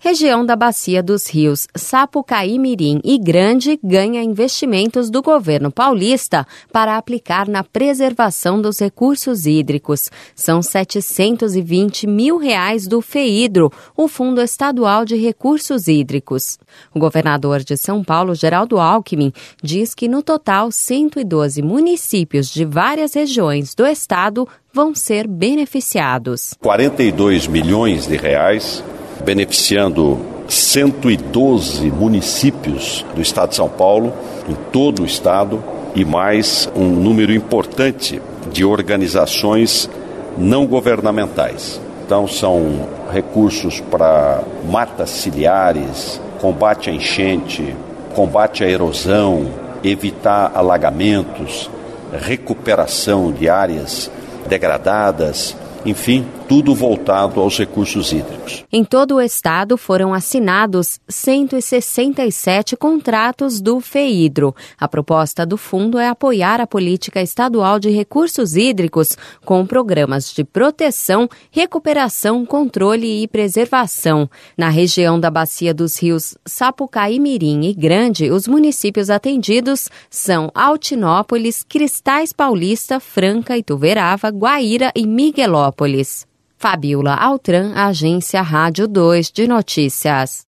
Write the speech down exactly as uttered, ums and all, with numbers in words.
Região da Bacia dos Rios, Sapucaí, Mirim e Grande ganha investimentos do governo paulista para aplicar na preservação dos recursos hídricos. São setecentos e vinte mil reais do FEHIDRO, o Fundo Estadual de Recursos Hídricos. O governador de São Paulo, Geraldo Alckmin, diz que no total cento e doze municípios de várias regiões do estado vão ser beneficiados. quarenta e dois milhões de reais beneficiando cento e doze municípios do estado de São Paulo, em todo o estado, e mais um número importante de organizações não governamentais. Então são recursos para matas ciliares, combate à enchente, combate à erosão, evitar alagamentos, recuperação de áreas degradadas, enfim, tudo voltado aos recursos hídricos. Em todo o estado foram assinados cento e sessenta e sete contratos do FEHIDRO. A proposta do fundo é apoiar a política estadual de recursos hídricos com programas de proteção, recuperação, controle e preservação. Na região da Bacia dos Rios, Sapucaí, Mirim e Grande, os municípios atendidos são Altinópolis, Cristais Paulista, Franca, Ituverava, Guaíra e Miguelópolis. Fabiola Altran, Agência Rádio dois de Notícias.